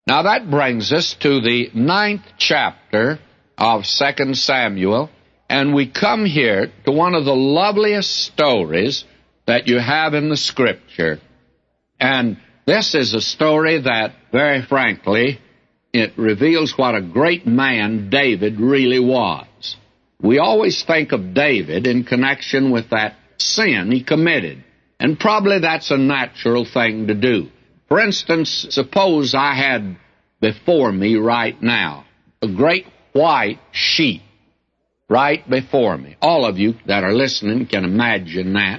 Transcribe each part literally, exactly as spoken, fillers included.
Now that brings us to the ninth chapter of Second Samuel, and we come here to one of the loveliest stories that you have in the Scripture. And this is a story that, very frankly, it reveals what a great man David really was. We always think of David in connection with that sin he committed, and probably that's a natural thing to do. For instance, suppose I had before me right now a great white sheep right before me. All of you that are listening can imagine that.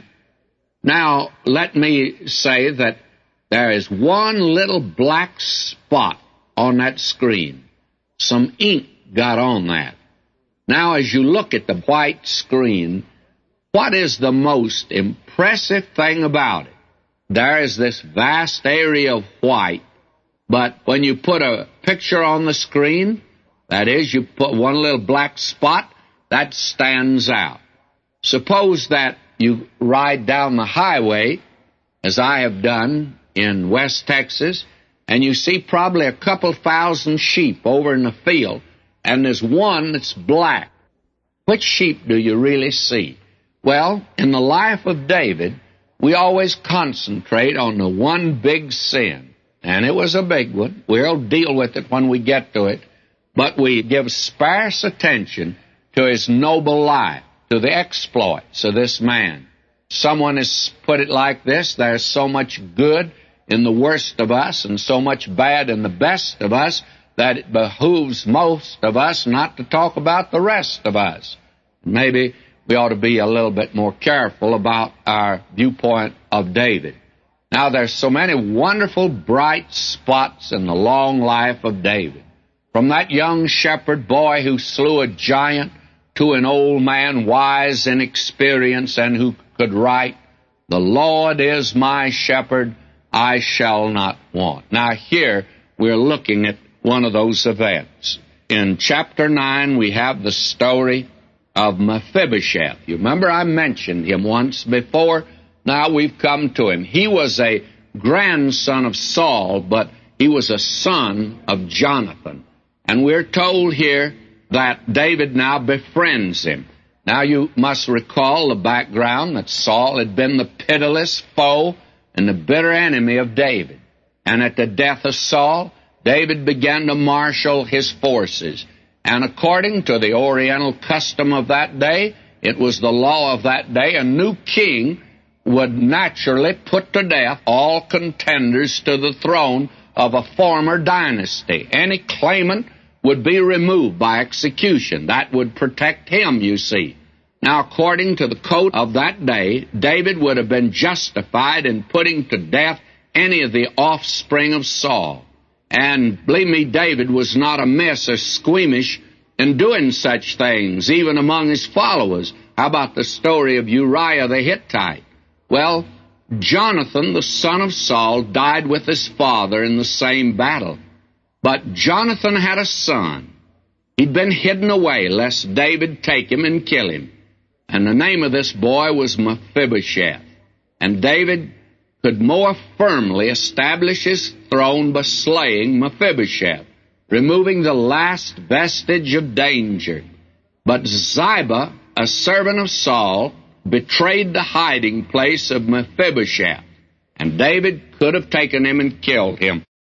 Now, let me say that there is one little black spot on that screen. Some ink got on that. Now, as you look at the white screen, what is the most impressive thing about it? There is this vast area of white, but when you put a picture on the screen, that is, you put one little black spot, that stands out. Suppose that you ride down the highway, as I have done in West Texas, and you see probably a couple thousand sheep over in the field, and there's one that's black. Which sheep do you really see? Well, in the life of David, we always concentrate on the one big sin, and it was a big one. We'll deal with it when we get to it, but we give sparse attention to his noble life, to the exploits of this man. Someone has put it like this: there's so much good in the worst of us and so much bad in the best of us that it behooves most of us not to talk about the rest of us. Maybe we ought to be a little bit more careful about our viewpoint of David. Now, there's so many wonderful bright spots in the long life of David. From that young shepherd boy who slew a giant to an old man wise in experience and who could write, "The Lord is my shepherd, I shall not want." Now, here we're looking at one of those events. In chapter nine, we have the story of Mephibosheth. You remember I mentioned him once before. Now we've come to him. He was a grandson of Saul, but he was a son of Jonathan. And we're told here that David now befriends him. Now you must recall the background, that Saul had been the pitiless foe and the bitter enemy of David. And at the death of Saul, David began to marshal his forces. And according to the Oriental custom of that day, it was the law of that day, a new king would naturally put to death all contenders to the throne of a former dynasty. Any claimant would be removed by execution. That would protect him, you see. Now, according to the code of that day, David would have been justified in putting to death any of the offspring of Saul. And believe me, David was not amiss or squeamish in doing such things, even among his followers. How about the story of Uriah the Hittite? Well, Jonathan, the son of Saul, died with his father in the same battle. But Jonathan had a son. He'd been hidden away lest David take him and kill him. And the name of this boy was Mephibosheth. And David could more firmly establish his throne by slaying Mephibosheth, removing the last vestige of danger. But Ziba, a servant of Saul, betrayed the hiding place of Mephibosheth, and David could have taken him and killed him.